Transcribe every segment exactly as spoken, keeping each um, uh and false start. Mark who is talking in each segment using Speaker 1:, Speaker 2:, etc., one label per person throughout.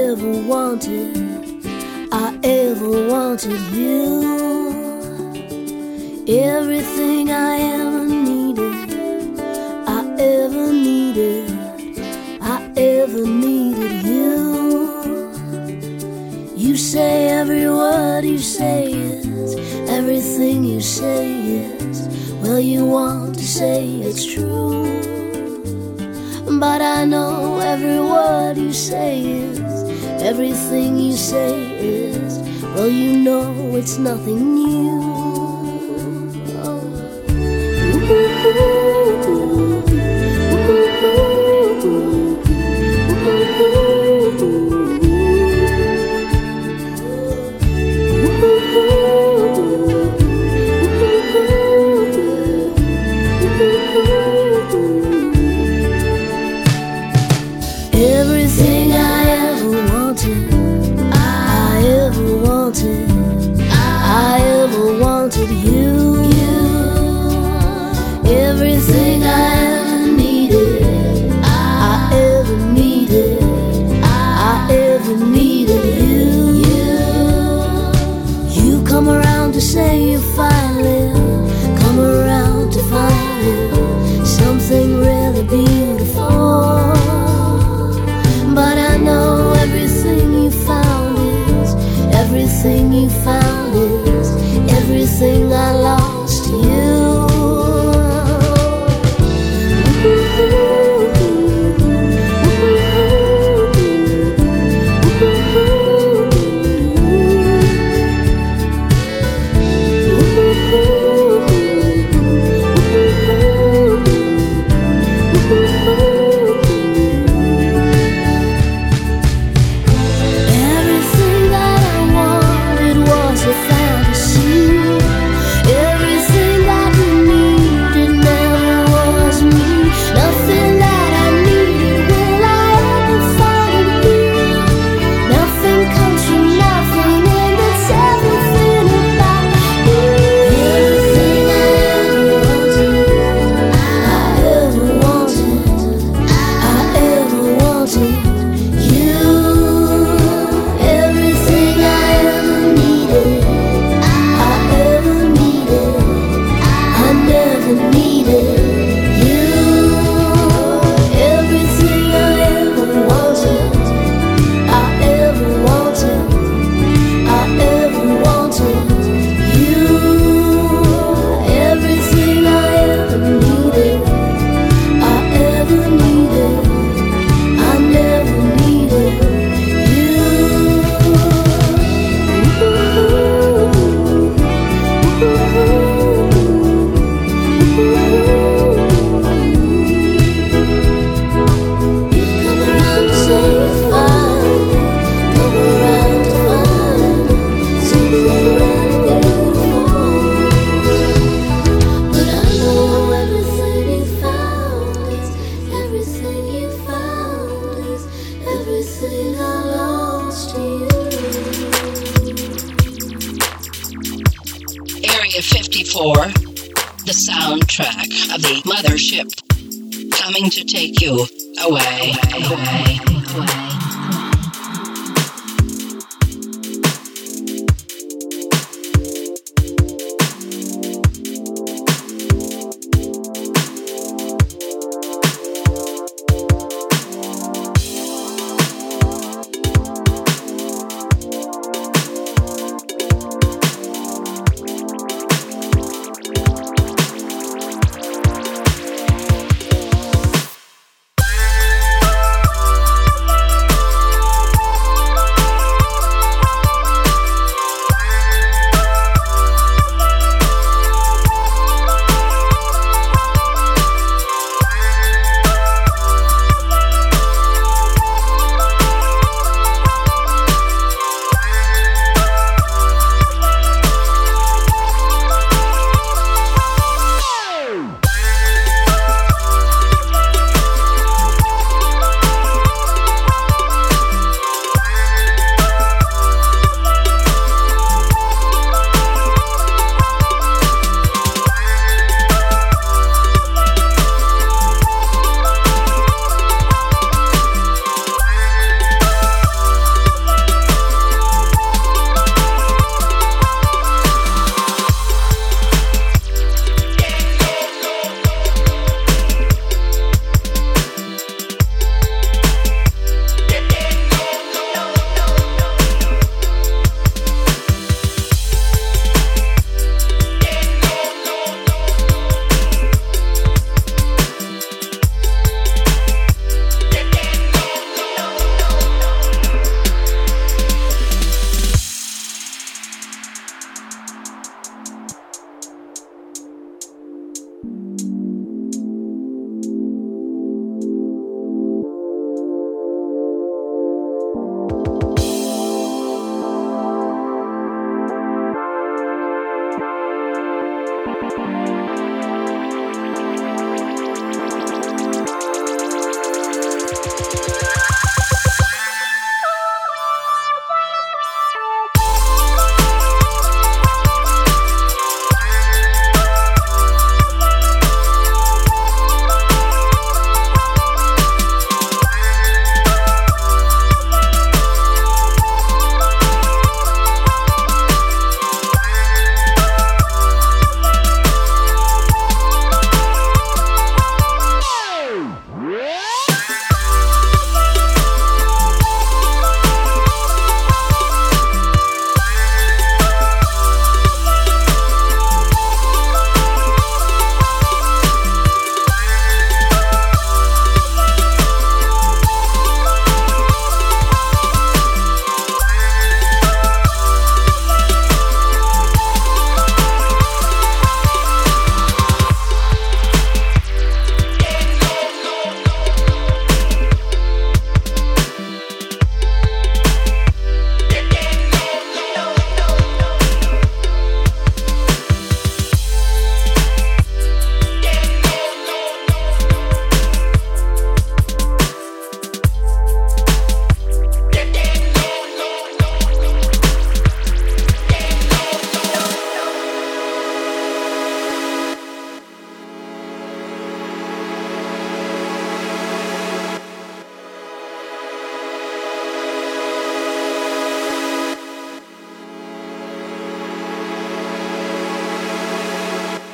Speaker 1: ever wanted, I ever wanted you. Everything I ever needed, I ever needed, I ever needed you. You say every word you say is, everything you say is, well, you want to say it's true. But I know every word you say is, everything you say is, well, you know it's nothing new. Oh. Everything I ever wanted, I ever wanted, I ever wanted you. Everything I ever needed, I ever needed, I ever needed you. You come around to say you finally come around to find something really beautiful. But I know everything you found is, everything you found is, everything I lost to you.
Speaker 2: The soundtrack of the mothership, coming to take you away, away, away.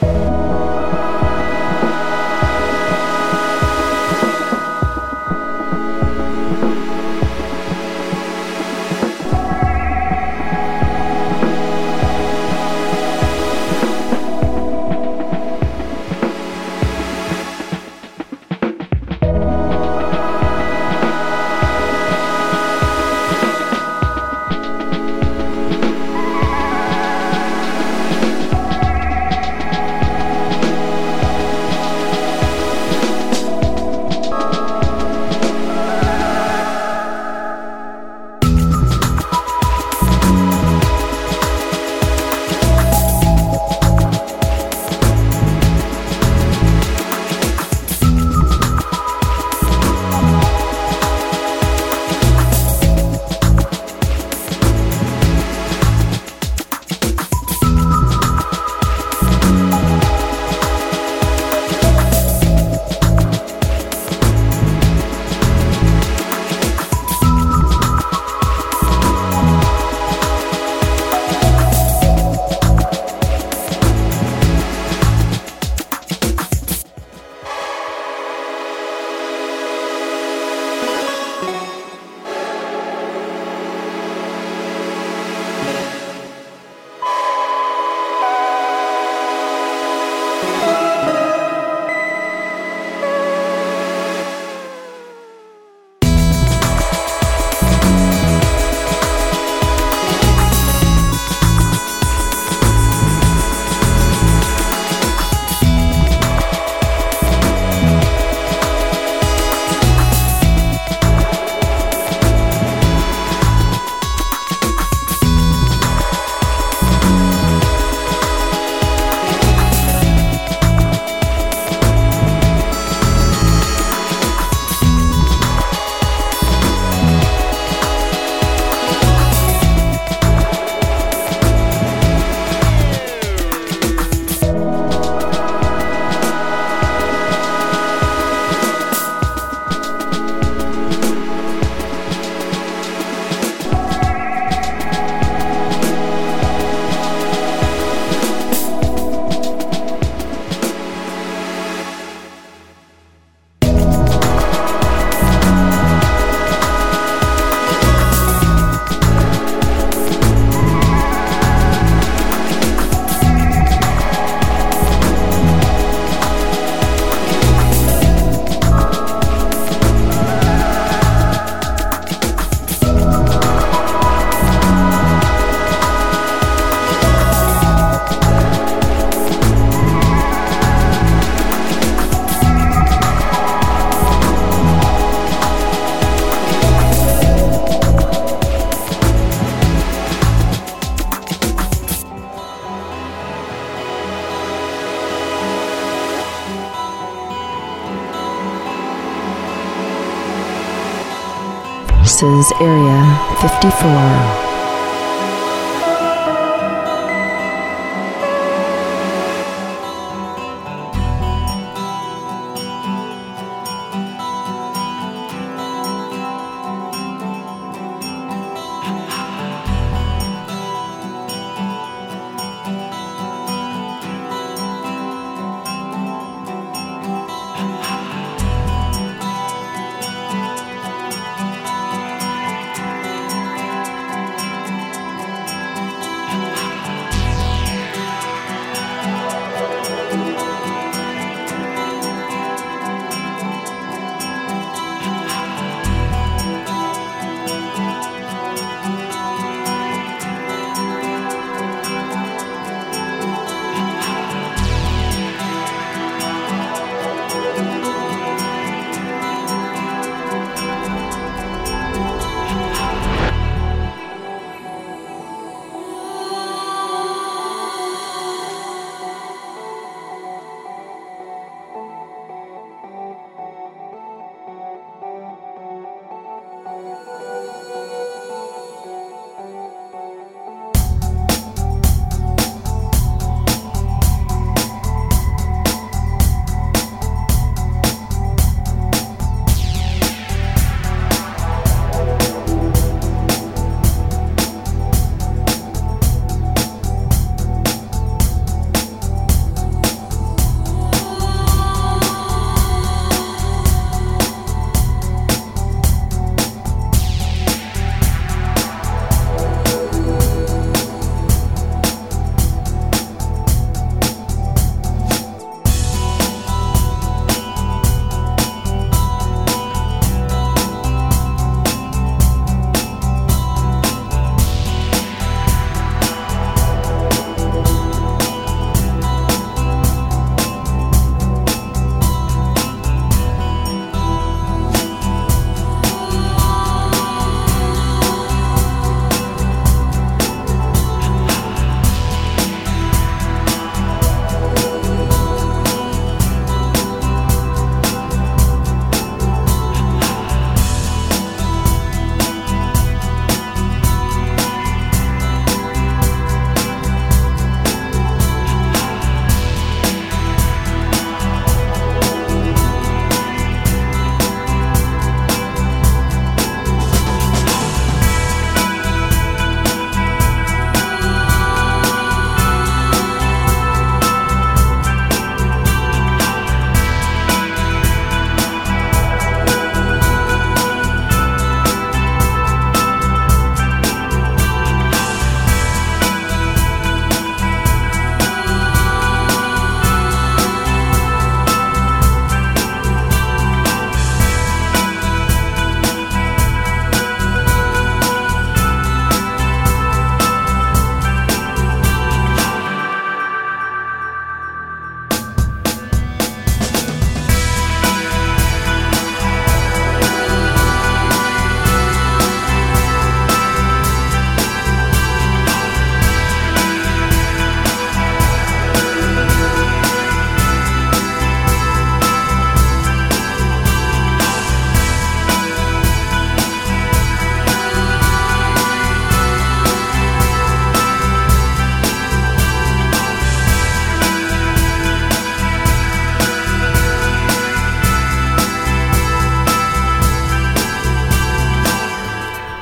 Speaker 3: This is Area fifty-four.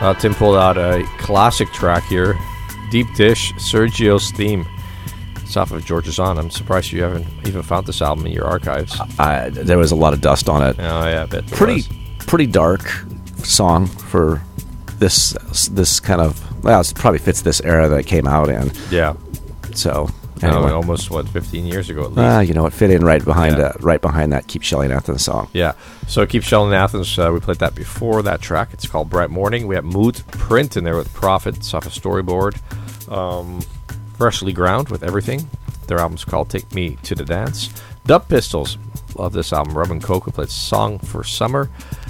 Speaker 4: Uh, Tim pulled out a classic track here, Deep Dish, Sergio's Theme. It's off of George's On. I'm surprised you haven't even found this album in your archives.
Speaker 5: I, there was a lot of dust on it.
Speaker 4: Oh yeah, I bet there
Speaker 5: Pretty,
Speaker 4: was.
Speaker 5: pretty dark song for this this kind of. Well, it probably fits this era that it came out in.
Speaker 4: Yeah.
Speaker 5: So.
Speaker 4: Anyway. Oh, almost what fifteen years ago at least.
Speaker 5: Ah, uh, you know, it fit in right behind
Speaker 4: yeah.
Speaker 5: uh, right behind that Keep Shelling Athens song.
Speaker 4: Yeah. So Keep Shelling Athens, uh, we played that before that track. It's called Bright Morning. We have Moot Print in there with Prophet. It's off a Storyboard. Um, Freshly Ground with Everything. Their album's called Take Me to the Dance. Dub Pistols. Love this album. Rum and Coke. We played Song for Summer.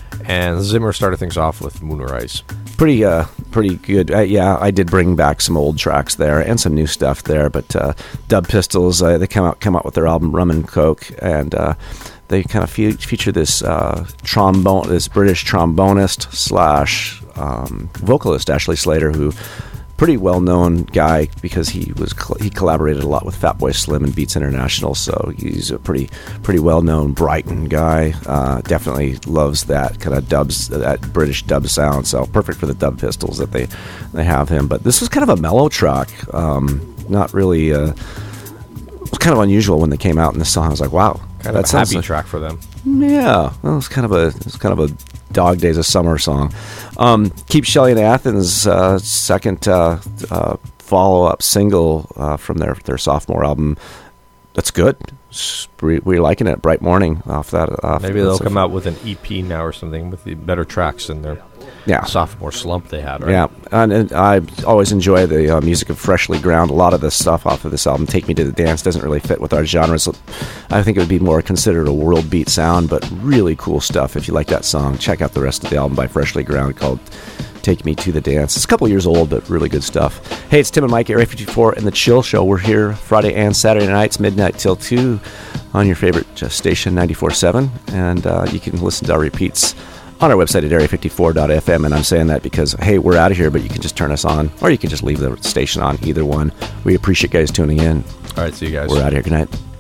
Speaker 4: And Zimmer started things off with Moonrise.
Speaker 5: Pretty, uh, pretty good. Uh, yeah, I did bring back some old tracks there and some new stuff there. But uh, Dub Pistols, uh, they come out, come out with their album Rum and Coke, and uh, they kind of fe- feature this uh, trombone, this British trombonist slash um, vocalist Ashley Slater, who. Pretty well-known guy because he was cl- he collaborated a lot with Fatboy Slim and Beats International, so he's a pretty pretty well-known Brighton guy. Uh, definitely loves that kind of dubs, that British dub sound. So perfect for the Dub Pistols that they they have him. But this was kind of a mellow track, um, not really. Uh, it was kind of unusual when they came out in this song. I was like, wow,
Speaker 4: kind of a happy like, track for them.
Speaker 5: Yeah, well, it's kind of a it's kind of a Dog Days of Summer song. Um, Keep Shelling Athens, uh, second uh, uh, follow-up single uh, from their, their sophomore album. That's good. We're we liking it. Bright Morning off that. Off
Speaker 4: Maybe they'll come out with an E P now or something with the better tracks than their yeah. sophomore slump they had. Right?
Speaker 5: Yeah, and, and I always enjoy the uh, music of Freshly Ground. A lot of the stuff off of this album, Take Me to the Dance, doesn't really fit with our genres. I think it would be more considered a world beat sound, but really cool stuff. If you like that song, check out the rest of the album by Freshly Ground called Take Me to the Dance. It's a couple years old, but really good stuff. Hey, it's Tim and Mike, Area fifty-four and The Chill Show. We're here Friday and Saturday nights, midnight till two, on your favorite station, ninety-four point seven. And uh, you can listen to our repeats on our website at area fifty-four dot f m. And I'm saying that because, hey, we're out of here, but you can just turn us on, or you can just leave the station on, either one. We appreciate you guys tuning in.
Speaker 4: All right, see you guys.
Speaker 5: We're out of here. Good night.